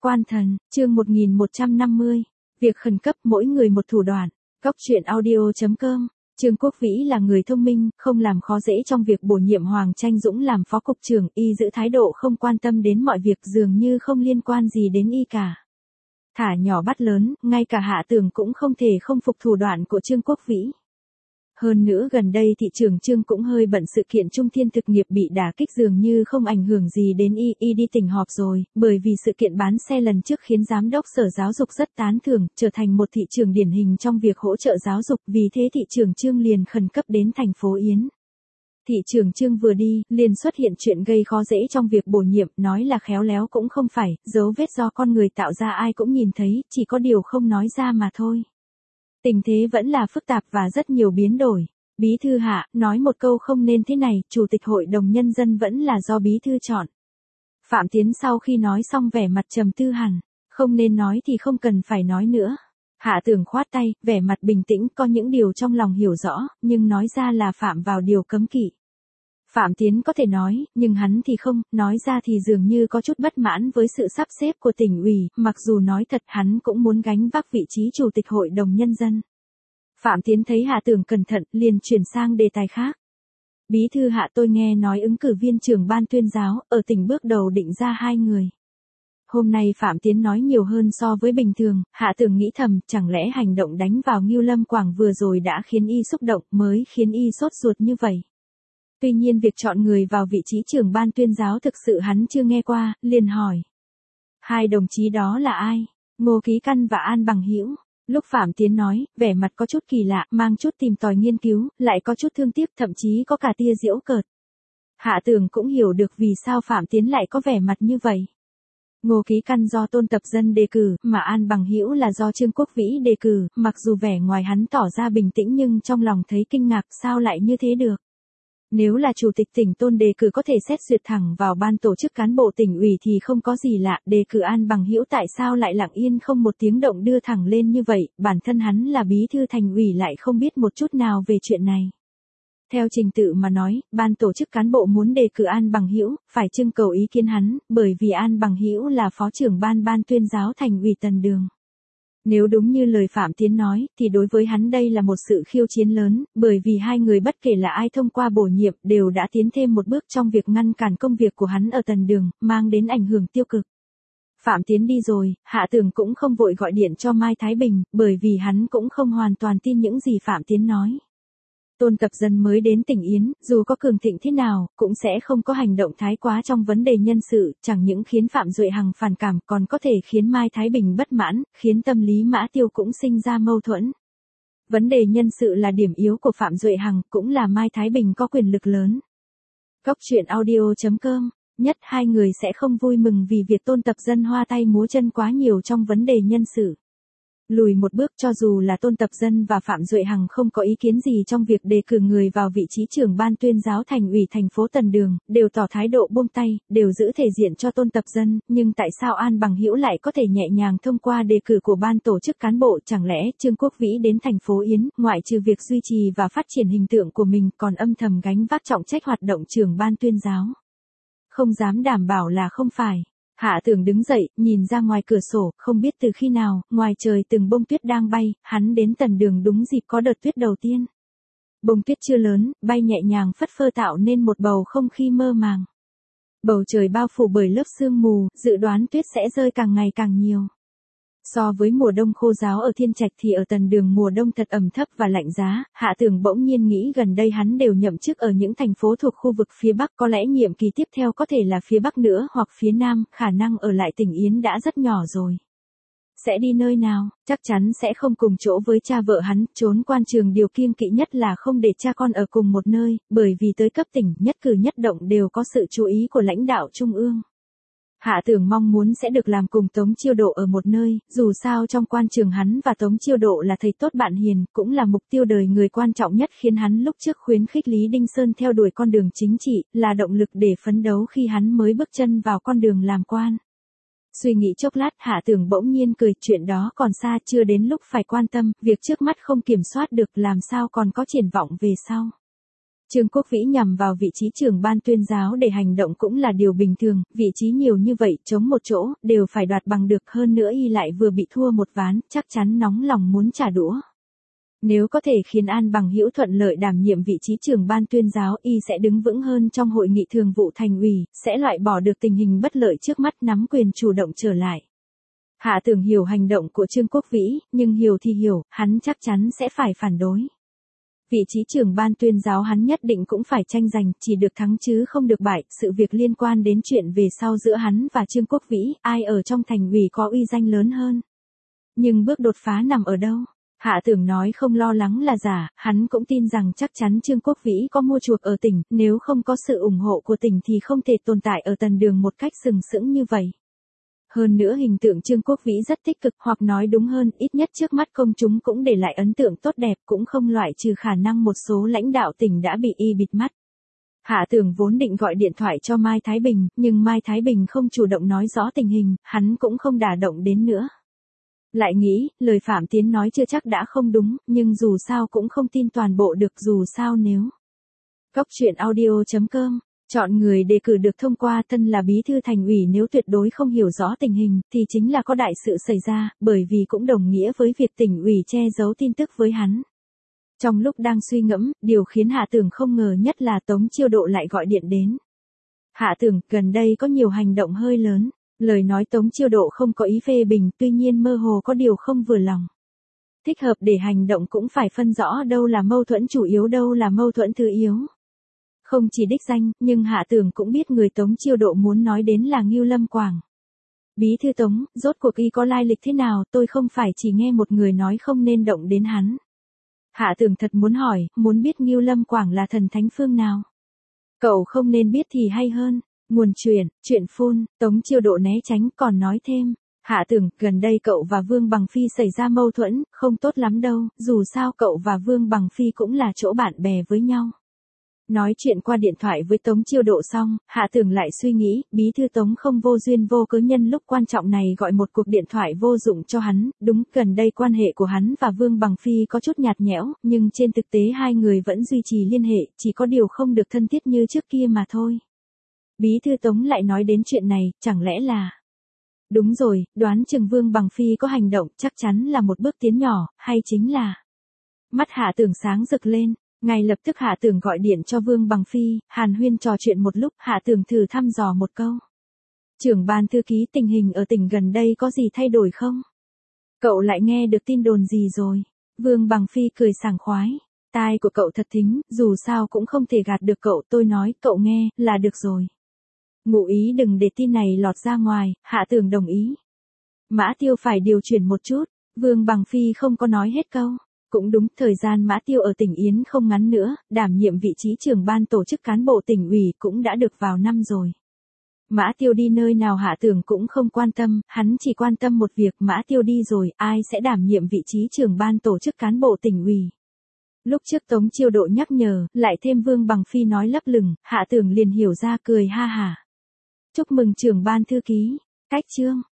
Quan thần, chương 1150. Việc khẩn cấp mỗi người một thủ đoạn. Góc truyện audio.com. Trương Quốc Vĩ là người thông minh, không làm khó dễ trong việc bổ nhiệm Hoàng Tranh Dũng làm phó cục trưởng, y giữ thái độ không quan tâm đến mọi việc dường như không liên quan gì đến y cả. Thả nhỏ bắt lớn, ngay cả Hạ Tường cũng không thể không phục thủ đoạn của Trương Quốc Vĩ. Hơn nữa gần đây thị trưởng Trương cũng hơi bận sự kiện Trung Thiên thực nghiệp bị đả kích dường như không ảnh hưởng gì đến y đi tỉnh họp rồi, bởi vì sự kiện bán xe lần trước khiến giám đốc sở giáo dục rất tán thưởng, trở thành một thị trưởng điển hình trong việc hỗ trợ giáo dục, vì thế thị trưởng Trương liền khẩn cấp đến thành phố Yến. Thị trưởng Trương vừa đi, liền xuất hiện chuyện gây khó dễ trong việc bổ nhiệm, nói là khéo léo cũng không phải, dấu vết do con người tạo ra ai cũng nhìn thấy, chỉ có điều không nói ra mà thôi. Tình thế vẫn là phức tạp và rất nhiều biến đổi. Bí thư Hạ, nói một câu không nên thế này, Chủ tịch Hội đồng Nhân dân vẫn là do bí thư chọn. Phạm Tiến sau khi nói xong vẻ mặt trầm tư hẳn, không nên nói thì không cần phải nói nữa. Hạ Tường khoát tay, vẻ mặt bình tĩnh, có những điều trong lòng hiểu rõ, nhưng nói ra là phạm vào điều cấm kỵ. Phạm Tiến có thể nói, nhưng hắn thì không, nói ra thì dường như có chút bất mãn với sự sắp xếp của tỉnh ủy, mặc dù nói thật hắn cũng muốn gánh vác vị trí Chủ tịch Hội đồng Nhân dân. Phạm Tiến thấy Hạ Tường cẩn thận, liền chuyển sang đề tài khác. Bí thư Hạ, tôi nghe nói ứng cử viên trưởng ban tuyên giáo, ở tỉnh bước đầu định ra 2 người. Hôm nay Phạm Tiến nói nhiều hơn so với bình thường, Hạ Tường nghĩ thầm, chẳng lẽ hành động đánh vào Ngưu Lâm Quảng vừa rồi đã khiến y xúc động, mới khiến y sốt ruột như vậy. Tuy nhiên việc chọn người vào vị trí trưởng ban tuyên giáo thực sự hắn chưa nghe qua, liền hỏi. 2 đồng chí đó là ai? Ngô Ký Căn và An Bằng Hữu. Lúc Phạm Tiến nói, vẻ mặt có chút kỳ lạ, mang chút tìm tòi nghiên cứu, lại có chút thương tiếc, thậm chí có cả tia giễu cợt. Hạ Tường cũng hiểu được vì sao Phạm Tiến lại có vẻ mặt như vậy. Ngô Ký Căn do Tôn Tập Dân đề cử, mà An Bằng Hữu là do Trương Quốc Vĩ đề cử, mặc dù vẻ ngoài hắn tỏ ra bình tĩnh nhưng trong lòng thấy kinh ngạc, sao lại như thế được. Nếu là chủ tịch tỉnh Tôn đề cử có thể xét duyệt thẳng vào ban tổ chức cán bộ tỉnh ủy thì không có gì lạ, đề cử An Bằng Hữu tại sao lại lặng yên không một tiếng động đưa thẳng lên như vậy, bản thân hắn là bí thư thành ủy lại không biết một chút nào về chuyện này. Theo trình tự mà nói, ban tổ chức cán bộ muốn đề cử An Bằng Hữu, phải trưng cầu ý kiến hắn, bởi vì An Bằng Hữu là phó trưởng ban tuyên giáo thành ủy Tần Đường. Nếu đúng như lời Phạm Tiến nói, thì đối với hắn đây là một sự khiêu chiến lớn, bởi vì 2 người bất kể là ai thông qua bổ nhiệm đều đã tiến thêm một bước trong việc ngăn cản công việc của hắn ở Tần Đường, mang đến ảnh hưởng tiêu cực. Phạm Tiến đi rồi, Hạ Tường cũng không vội gọi điện cho Mai Thái Bình, bởi vì hắn cũng không hoàn toàn tin những gì Phạm Tiến nói. Tôn Tập Dân mới đến tỉnh Yến, dù có cường thịnh thế nào, cũng sẽ không có hành động thái quá trong vấn đề nhân sự, chẳng những khiến Phạm Duệ Hằng phản cảm còn có thể khiến Mai Thái Bình bất mãn, khiến tâm lý Mã Tiêu cũng sinh ra mâu thuẫn. Vấn đề nhân sự là điểm yếu của Phạm Duệ Hằng, cũng là Mai Thái Bình có quyền lực lớn. Góc truyện audio.com, nhất 2 người sẽ không vui mừng vì việc Tôn Tập Dân hoa tay múa chân quá nhiều trong vấn đề nhân sự. Lùi một bước, cho dù là Tôn Tập Dân và Phạm Duệ Hằng không có ý kiến gì trong việc đề cử người vào vị trí trưởng ban tuyên giáo thành ủy thành phố Tần Đường, đều tỏ thái độ buông tay, đều giữ thể diện cho Tôn Tập Dân, nhưng tại sao An Bằng Hữu lại có thể nhẹ nhàng thông qua đề cử của ban tổ chức cán bộ, chẳng lẽ Trương Quốc Vĩ đến thành phố Yến, ngoại trừ việc duy trì và phát triển hình tượng của mình, còn âm thầm gánh vác trọng trách hoạt động trưởng ban tuyên giáo? Không dám đảm bảo là không phải. Hạ Tường đứng dậy, nhìn ra ngoài cửa sổ, không biết từ khi nào, ngoài trời từng bông tuyết đang bay, hắn đến Tần Đường đúng dịp có đợt tuyết đầu tiên. Bông tuyết chưa lớn, bay nhẹ nhàng phất phơ tạo nên một bầu không khí mơ màng. Bầu trời bao phủ bởi lớp sương mù, dự đoán tuyết sẽ rơi càng ngày càng nhiều. So với mùa đông khô ráo ở Thiên Trạch thì ở Tần Đường mùa đông thật ẩm thấp và lạnh giá, Hạ Tường bỗng nhiên nghĩ gần đây hắn đều nhậm chức ở những thành phố thuộc khu vực phía Bắc, có lẽ nhiệm kỳ tiếp theo có thể là phía Bắc nữa hoặc phía Nam, khả năng ở lại tỉnh Yến đã rất nhỏ rồi. Sẽ đi nơi nào? Chắc chắn sẽ không cùng chỗ với cha vợ hắn, trốn quan trường điều kiêng kỵ nhất là không để cha con ở cùng một nơi, bởi vì tới cấp tỉnh, nhất cử nhất động đều có sự chú ý của lãnh đạo trung ương. Hạ Tường mong muốn sẽ được làm cùng Tống Chiêu Độ ở một nơi, dù sao trong quan trường hắn và Tống Chiêu Độ là thầy tốt bạn hiền, cũng là mục tiêu đời người quan trọng nhất khiến hắn lúc trước khuyến khích Lý Đinh Sơn theo đuổi con đường chính trị, là động lực để phấn đấu khi hắn mới bước chân vào con đường làm quan. Suy nghĩ chốc lát, Hạ Tường bỗng nhiên cười, chuyện đó còn xa, chưa đến lúc phải quan tâm, việc trước mắt không kiểm soát được làm sao còn có triển vọng về sau. Trương Quốc Vĩ nhằm vào vị trí trưởng ban tuyên giáo để hành động cũng là điều bình thường, vị trí nhiều như vậy chống một chỗ, đều phải đoạt bằng được, hơn nữa y lại vừa bị thua một ván, chắc chắn nóng lòng muốn trả đũa. Nếu có thể khiến An Bằng Hữu thuận lợi đảm nhiệm vị trí trưởng ban tuyên giáo, y sẽ đứng vững hơn trong hội nghị thường vụ thành ủy, sẽ loại bỏ được tình hình bất lợi trước mắt, nắm quyền chủ động trở lại. Hạ Tưởng hiểu hành động của Trương Quốc Vĩ, nhưng hiểu thì hiểu, hắn chắc chắn sẽ phải phản đối. Vị trí trưởng ban tuyên giáo hắn nhất định cũng phải tranh giành, chỉ được thắng chứ không được bại, sự việc liên quan đến chuyện về sau giữa hắn và Trương Quốc Vĩ, ai ở trong thành ủy có uy danh lớn hơn. Nhưng bước đột phá nằm ở đâu? Hạ Tưởng nói không lo lắng là giả, hắn cũng tin rằng chắc chắn Trương Quốc Vĩ có mua chuộc ở tỉnh, nếu không có sự ủng hộ của tỉnh thì không thể tồn tại ở Tần Đường một cách sừng sững như vậy. Hơn nữa hình tượng Trương Quốc Vĩ rất tích cực, hoặc nói đúng hơn, ít nhất trước mắt công chúng cũng để lại ấn tượng tốt đẹp, cũng không loại trừ khả năng một số lãnh đạo tỉnh đã bị y bịt mắt. Hạ Tưởng vốn định gọi điện thoại cho Mai Thái Bình, nhưng Mai Thái Bình không chủ động nói rõ tình hình, hắn cũng không đả động đến nữa. Lại nghĩ, lời Phạm Tiến nói chưa chắc đã không đúng, nhưng dù sao cũng không tin toàn bộ được, dù sao nếu. Góc truyện audio.com, chọn người đề cử được thông qua thân là bí thư thành ủy nếu tuyệt đối không hiểu rõ tình hình, thì chính là có đại sự xảy ra, bởi vì cũng đồng nghĩa với việc tỉnh ủy che giấu tin tức với hắn. Trong lúc đang suy ngẫm, điều khiến Hạ Tưởng không ngờ nhất là Tống Chiêu Độ lại gọi điện đến. Hạ Tưởng, gần đây có nhiều hành động hơi lớn. Lời nói Tống Chiêu Độ không có ý phê bình, tuy nhiên mơ hồ có điều không vừa lòng. Thích hợp để hành động cũng phải phân rõ đâu là mâu thuẫn chủ yếu, đâu là mâu thuẫn thứ yếu. Không chỉ đích danh, nhưng Hạ Tưởng cũng biết người Tống Chiêu Độ muốn nói đến là Ngưu Lâm Quảng. Bí thư Tống, rốt cuộc y có lai lịch thế nào, tôi không phải chỉ nghe một người nói không nên động đến hắn. Hạ Tưởng thật muốn hỏi, muốn biết Ngưu Lâm Quảng là thần thánh phương nào. Cậu không nên biết thì hay hơn. Nguồn chuyện phun, Tống Chiêu Độ né tránh, còn nói thêm. Hạ Tưởng, gần đây cậu và Vương Bằng Phi xảy ra mâu thuẫn, không tốt lắm đâu, dù sao cậu và Vương Bằng Phi cũng là chỗ bạn bè với nhau. Nói chuyện qua điện thoại với Tống Chiêu Độ xong, Hạ Tưởng lại suy nghĩ, bí thư Tống không vô duyên vô cớ nhân lúc quan trọng này gọi một cuộc điện thoại vô dụng cho hắn, đúng, gần đây quan hệ của hắn và Vương Bằng Phi có chút nhạt nhẽo, nhưng trên thực tế hai người vẫn duy trì liên hệ, chỉ có điều không được thân thiết như trước kia mà thôi. Bí thư Tống lại nói đến chuyện này, chẳng lẽ là... Đúng rồi, đoán chừng Vương Bằng Phi có hành động, chắc chắn là một bước tiến nhỏ, hay chính là... Mắt Hạ Tưởng sáng rực lên, ngay lập tức Hạ Tưởng gọi điện cho Vương Bằng Phi, hàn huyên trò chuyện một lúc, Hạ Tưởng thử thăm dò một câu. Trưởng ban thư ký, tình hình ở tỉnh gần đây có gì thay đổi không? Cậu lại nghe được tin đồn gì rồi? Vương Bằng Phi cười sảng khoái. Tai của cậu thật thính, dù sao cũng không thể gạt được cậu, tôi nói, cậu nghe, là được rồi. Ngụ ý đừng để tin này lọt ra ngoài, Hạ Tưởng đồng ý. Mã Tiêu phải điều chuyển một chút, Vương Bằng Phi không có nói hết câu. Cũng đúng, thời gian Mã Tiêu ở tỉnh Yến không ngắn nữa, đảm nhiệm vị trí trưởng ban tổ chức cán bộ tỉnh ủy cũng đã được vào năm rồi. Mã Tiêu đi nơi nào Hạ Tưởng cũng không quan tâm, hắn chỉ quan tâm một việc, Mã Tiêu đi rồi, ai sẽ đảm nhiệm vị trí trưởng ban tổ chức cán bộ tỉnh ủy. Lúc trước Tống Chiêu Độ nhắc nhở, lại thêm Vương Bằng Phi nói lấp lửng, Hạ Tưởng liền hiểu ra, cười ha hả. Chúc mừng trưởng ban thư ký. Cách chương.